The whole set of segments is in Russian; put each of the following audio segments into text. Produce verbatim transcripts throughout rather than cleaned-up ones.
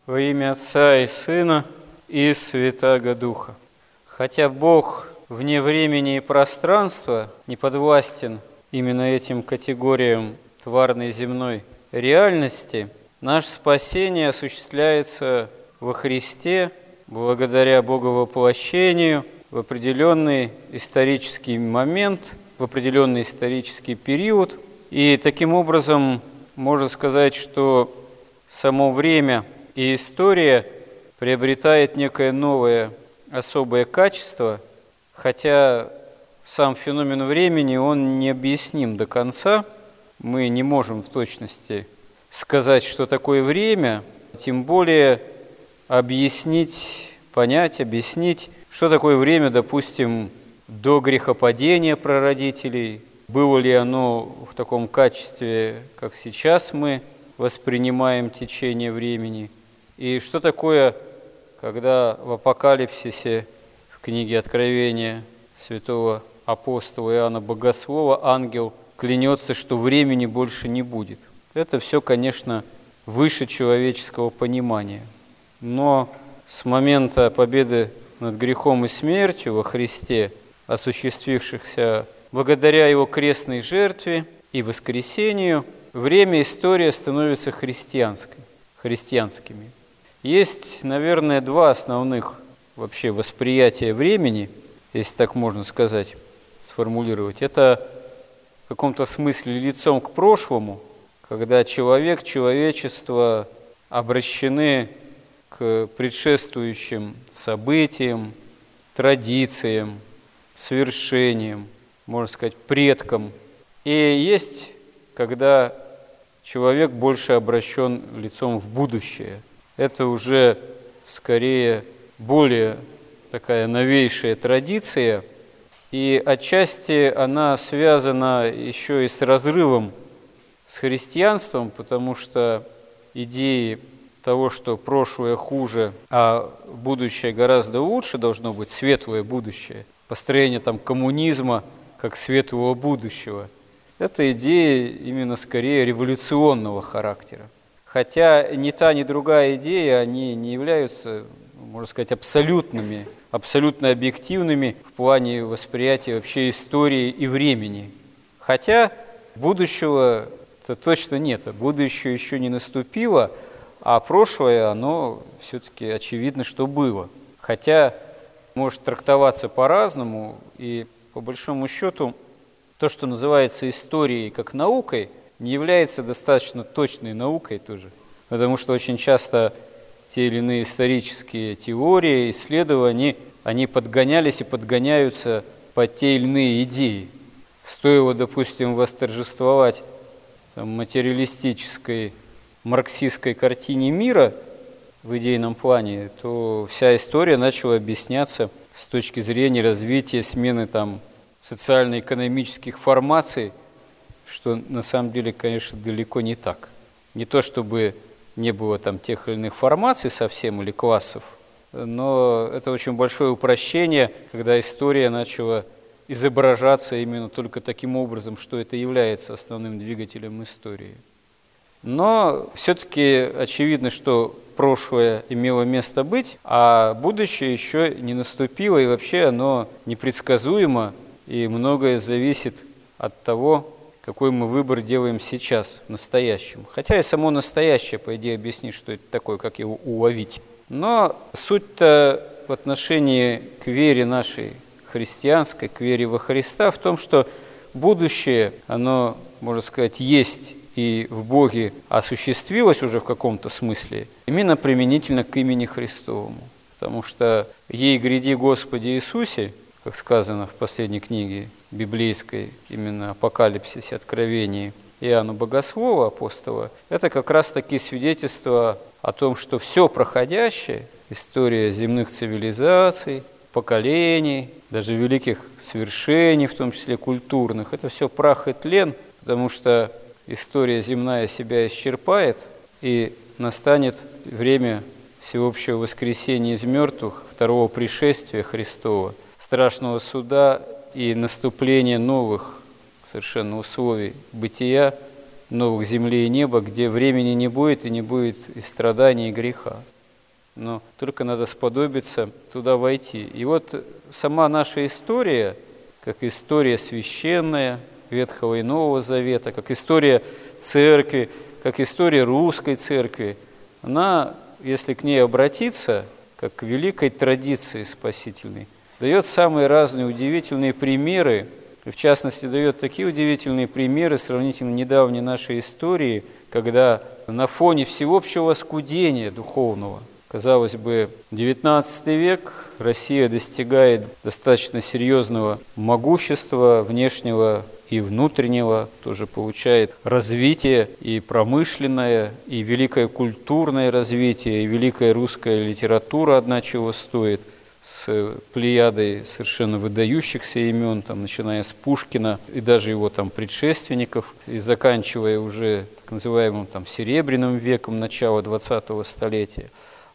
Во имя Отца и Сына и Святаго Духа. Хотя Бог вне времени и пространства не подвластен именно этим категориям тварной земной реальности, наше спасение осуществляется во Христе благодаря Боговоплощению в определенный исторический момент, в определенный исторический период. И таким образом можно сказать, что само время и история приобретает некое новое особое качество, хотя сам феномен времени, он не объясним до конца. Мы не можем в точности сказать, что такое время, тем более объяснить, понять, объяснить, что такое время, допустим, до грехопадения прародителей, было ли оно в таком качестве, как сейчас мы воспринимаем течение времени, и что такое, когда в Апокалипсисе, в книге Откровения святого апостола Иоанна Богослова, ангел клянется, что времени больше не будет. Это все, конечно, выше человеческого понимания. Но с момента победы над грехом и смертью во Христе, осуществившихся благодаря Его крестной жертве и воскресению, время и история становятся христианской, христианскими. Есть, наверное, два основных вообще восприятия времени, если так можно сказать, сформулировать. Это в каком-то смысле лицом к прошлому, когда человек, человечество обращены к предшествующим событиям, традициям, свершениям, можно сказать, предкам. И есть, когда человек больше обращен лицом в будущее. Это уже скорее более такая новейшая традиция, и отчасти она связана еще и с разрывом с христианством, потому что идеи того, что прошлое хуже, а будущее гораздо лучше должно быть, светлое будущее, построение там коммунизма как светлого будущего, это идеи именно скорее революционного характера. Хотя ни та, ни другая идея, они не являются, можно сказать, абсолютными, абсолютно объективными в плане восприятия вообще истории и времени. Хотя будущего-то точно нет, будущее еще не наступило, а прошлое, оно все-таки очевидно, что было. Хотя может трактоваться по-разному, и по большому счету то, что называется историей как наукой, не является достаточно точной наукой тоже, потому что очень часто те или иные исторические теории, исследования, они подгонялись и подгоняются под те или иные идеи. Стоило, допустим, восторжествовать там, материалистической, марксистской картине мира в идейном плане, то вся история начала объясняться с точки зрения развития, смены там, социально-экономических формаций, что на самом деле, конечно, далеко не так. Не то, чтобы не было там тех или иных формаций совсем или классов, но это очень большое упрощение, когда история начала изображаться именно только таким образом, что это является основным двигателем истории. Но все-таки очевидно, что прошлое имело место быть, а будущее еще не наступило, и вообще оно непредсказуемо, и многое зависит от того, какой мы выбор делаем сейчас, в настоящем. Хотя и само настоящее, по идее, объяснит, что это такое, как его уловить. Но суть-то в отношении к вере нашей христианской, к вере во Христа в том, что будущее, оно, можно сказать, есть и в Боге осуществилось уже в каком-то смысле, именно применительно к имени Христовому. Потому что «Ей гряди, Господи Иисусе», как сказано в последней книге библейской, именно Апокалипсисе, Откровении Иоанна Богослова, апостола, это как раз такие свидетельства о том, что все проходящее, история земных цивилизаций, поколений, даже великих свершений, в том числе культурных, это все прах и тлен, потому что история земная себя исчерпает, и настанет время всеобщего воскресения из мертвых, второго пришествия Христова, страшного суда и наступления новых совершенно условий бытия, новых земли и неба, где времени не будет и не будет и страданий, и греха. но только надо сподобиться туда войти. И вот сама наша история, как история священная Ветхого и Нового Завета, как история церкви, как история русской церкви, она, если к ней обратиться, как к великой традиции спасительной, дает самые разные удивительные примеры, и в частности дает такие удивительные примеры сравнительно недавней нашей истории, когда на фоне всеобщего скудения духовного, казалось бы, девятнадцатый век, Россия достигает достаточно серьезного могущества внешнего и внутреннего, тоже получает развитие и промышленное, и великое культурное развитие, и великая русская литература одна чего стоит, с плеядой совершенно выдающихся имен, там, начиная с Пушкина и даже его там предшественников, и заканчивая уже так называемым там, Серебряным веком начала двадцатого столетия.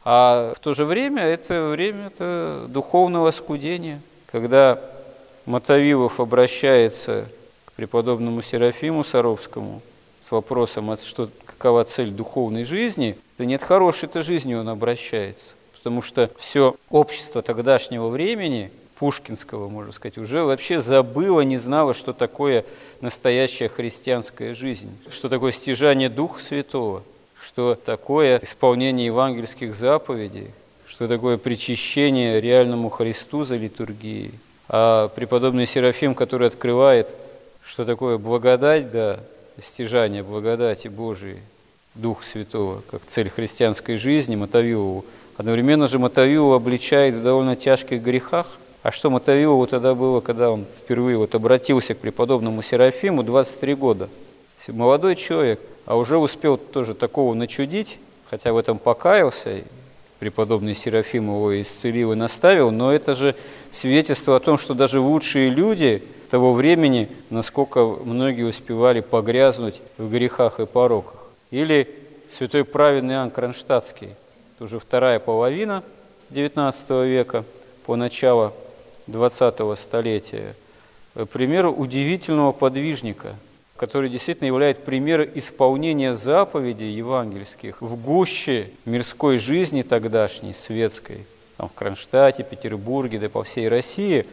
А в то же время это время это духовного скудения, когда Мотовилов обращается к преподобному Серафиму Саровскому с вопросом, а что, какова цель духовной жизни, да нет, хорошей-то жизни он обращается. Потому что все общество тогдашнего времени, пушкинского, можно сказать, уже вообще забыло, не знало, что такое настоящая христианская жизнь, что такое стяжание Духа Святого, что такое исполнение евангельских заповедей, что такое причащение реальному Христу за литургией. А преподобный Серафим, который открывает, что такое благодать, да, стяжание благодати Божией, Духа Святого, как цель христианской жизни, Мотовилову, одновременно же Мотовилов обличает в довольно тяжких грехах. А что Мотовилову тогда было, когда он впервые вот обратился к преподобному Серафиму, двадцать три года? Молодой человек, а уже успел тоже такого начудить, хотя в этом покаялся, преподобный Серафим его исцелил и наставил, но это же свидетельство о том, что даже лучшие люди того времени, насколько многие успевали погрязнуть в грехах и пороках. Или святой праведный Иоанн Кронштадтский, это уже вторая половина девятнадцатого века, по началу двадцатого столетия, пример удивительного подвижника, который действительно является примером исполнения заповедей евангельских в гуще мирской жизни тогдашней, светской, там, в Кронштадте, Петербурге, да по всей России.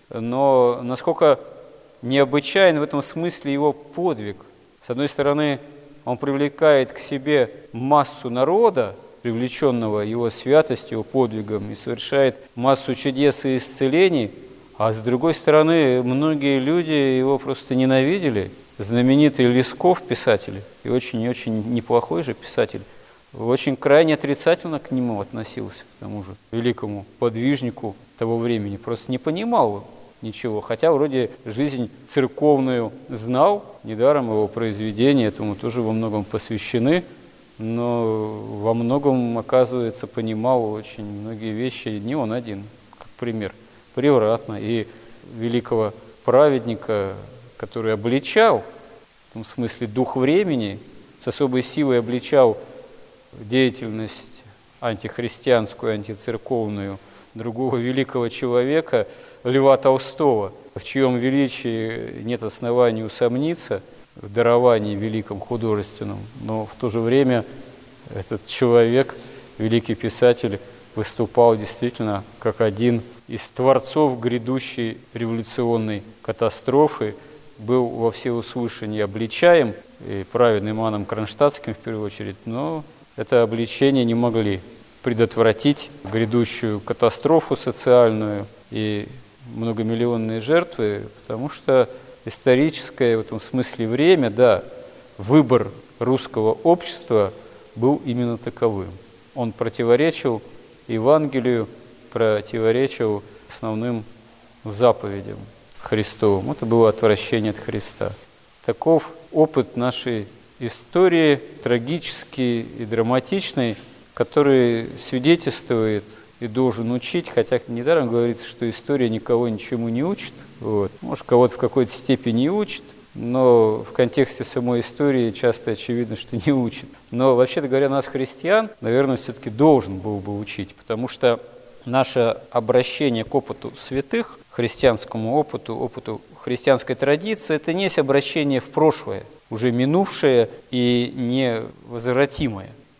Но насколько необычайен в этом смысле его подвиг. С одной стороны, он привлекает к себе массу народа, привлеченного его святостью, его подвигом, и совершает массу чудес и исцелений, а с другой стороны, многие люди его просто ненавидели. Знаменитый Лесков, писатель, и очень-очень неплохой же писатель, очень крайне отрицательно к нему относился, к тому же великому подвижнику того времени, просто не понимал ничего, хотя вроде жизнь церковную знал, недаром его произведения этому тоже во многом посвящены, но во многом, оказывается, понимал очень многие вещи не он один, как пример, превратно, и великого праведника, который обличал, в том смысле дух времени, с особой силой обличал деятельность антихристианскую, антицерковную другого великого человека, Льва Толстого, в чьем величии нет оснований усомниться, в даровании великом художественном, но в то же время этот человек, великий писатель, выступал действительно как один из творцов грядущей революционной катастрофы, был во всеуслышание обличаем, и праведным Иоанном Кронштадтским в первую очередь, но это обличение не могли предотвратить грядущую катастрофу социальную и многомиллионные жертвы, потому что историческое в этом смысле время, да, выбор русского общества был именно таковым. Он противоречил Евангелию, противоречил основным заповедям Христовым. Это было отвращение от Христа. Таков опыт нашей истории, трагический и драматичный, который свидетельствует и должен учить, хотя недаром говорится, что история никого ничему не учит. Вот. Может, кого-то в какой-то степени учит, но в контексте самой истории часто очевидно, что не учит. Но, вообще-то говоря, нас, христиан, наверное, все-таки должен был бы учить, потому что наше обращение к опыту святых, христианскому опыту, опыту христианской традиции, это не есть обращение в прошлое, уже минувшее и невозвратимое.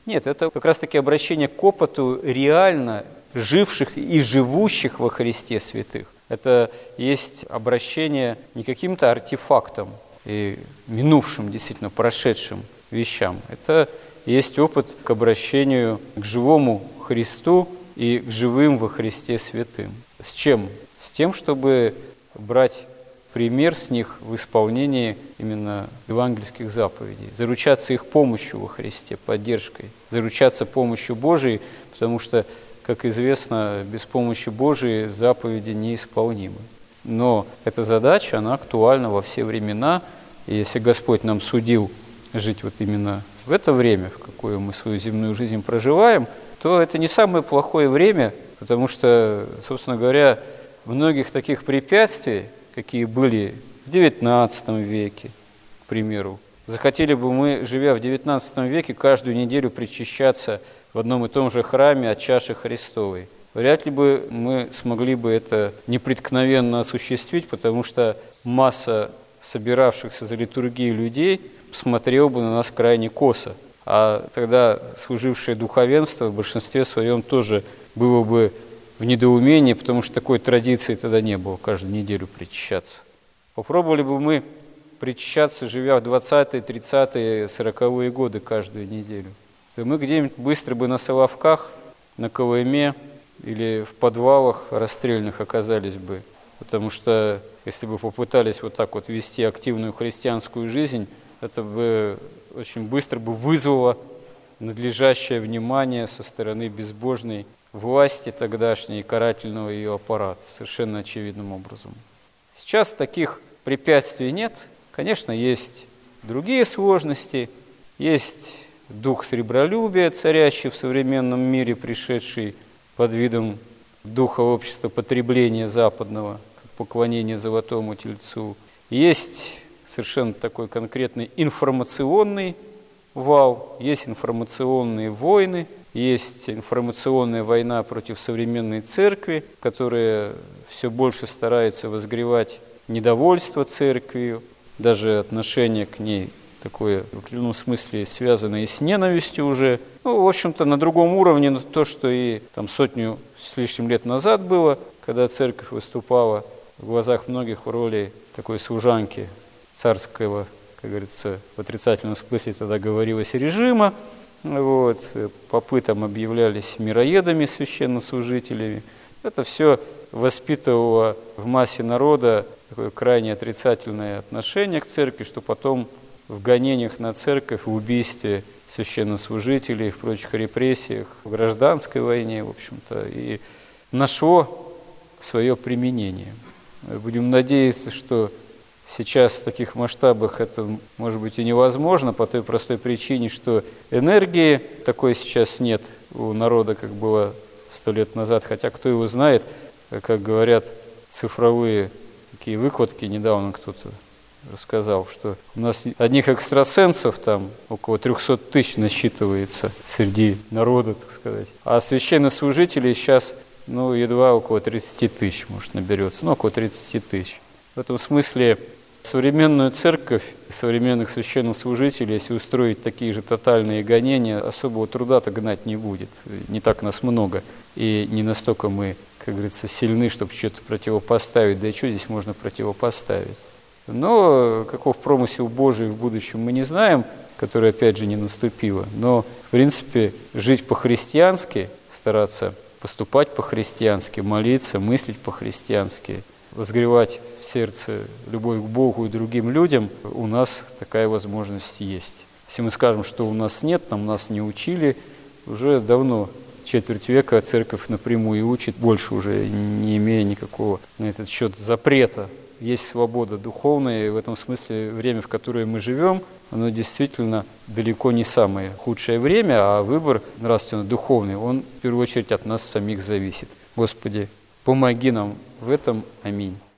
Нет, это как раз-таки обращение к опыту реально живших и живущих во Христе святых. Это есть обращение не каким-то артефактом и минувшим, действительно, прошедшим вещам. Это есть опыт к обращению к живому Христу и к живым во Христе святым. С чем? С тем, чтобы брать пример с них в исполнении именно евангельских заповедей, заручаться их помощью во Христе, поддержкой, заручаться помощью Божией, потому что, как известно, без помощи Божией заповеди неисполнимы. Но эта задача, она актуальна во все времена, и если Господь нам судил жить вот именно в это время, в какое мы свою земную жизнь проживаем, то это не самое плохое время, потому что, собственно говоря, многих таких препятствий, какие были в девятнадцатом веке, к примеру, захотели бы мы, живя в девятнадцатом веке, каждую неделю причащаться в одном и том же храме от чаши Христовой. Вряд ли бы мы смогли бы это непреткновенно осуществить, потому что масса собиравшихся за литургией людей смотрела бы на нас крайне косо. А тогда служившее духовенство в большинстве своем тоже было бы в недоумении, потому что такой традиции тогда не было, каждую неделю причащаться. Попробовали бы мы причащаться, живя в двадцатые, тридцатые, сороковые годы каждую неделю. То мы где-нибудь быстро бы на Соловках, на Колыме или в подвалах расстрельных оказались бы. Потому что если бы попытались вот так вот вести активную христианскую жизнь, это бы очень быстро бы вызвало надлежащее внимание со стороны безбожной власти тогдашней и карательного ее аппарата, совершенно очевидным образом. Сейчас таких препятствий нет. Конечно, есть другие сложности, есть дух сребролюбия, царящий в современном мире, пришедший под видом духа общества потребления западного, как поклонение золотому тельцу. Есть совершенно такой конкретный информационный вал, есть информационные войны, есть информационная война против современной церкви, которая все больше старается возгревать недовольство церковью, даже отношение к ней такое, в определенном смысле, связанное с ненавистью уже. Ну, в общем-то, на другом уровне, но то, что и там сотню с лишним лет назад было, когда церковь выступала в глазах многих в роли такой служанки царского, как говорится, в отрицательном смысле тогда говорилось, режима. Вот, попытам объявлялись мироедами, священнослужителями. Это все воспитывало в массе народа такое крайне отрицательное отношение к церкви, что потом в гонениях на церковь, в убийстве священнослужителей, в прочих репрессиях, в гражданской войне, в общем-то, и нашло свое применение. Будем надеяться, что сейчас в таких масштабах это, может быть, и невозможно, по той простой причине, что энергии такой сейчас нет у народа, как было сто лет назад, хотя кто его знает, как говорят цифровые такие выкладки, недавно кто-то рассказал, что у нас одних экстрасенсов там около триста тысяч насчитывается среди народа, так сказать, а священнослужителей сейчас, ну, едва около тридцать тысяч, может, наберется, ну, около тридцать тысяч. В этом смысле современную церковь, современных священнослужителей, если устроить такие же тотальные гонения, особого труда-то гнать не будет. Не так нас много, и не настолько мы, как говорится, сильны, чтобы что-то противопоставить. Да и что здесь можно противопоставить? Но каков промысел Божий в будущем мы не знаем, который, опять же, не наступило. Но, в принципе, жить по-христиански, стараться поступать по-христиански, молиться, мыслить по-христиански, возгревать в сердце любовь к Богу и другим людям, у нас такая возможность есть. Если мы скажем, что у нас нет, нам нас не учили, уже давно, четверть века, церковь напрямую учит, больше уже не имея никакого на этот счет запрета. Есть свобода духовная, и в этом смысле время, в которое мы живем, оно действительно далеко не самое худшее время, а выбор нравственно-духовный, он в первую очередь от нас самих зависит. Господи, помоги нам в этом. Аминь.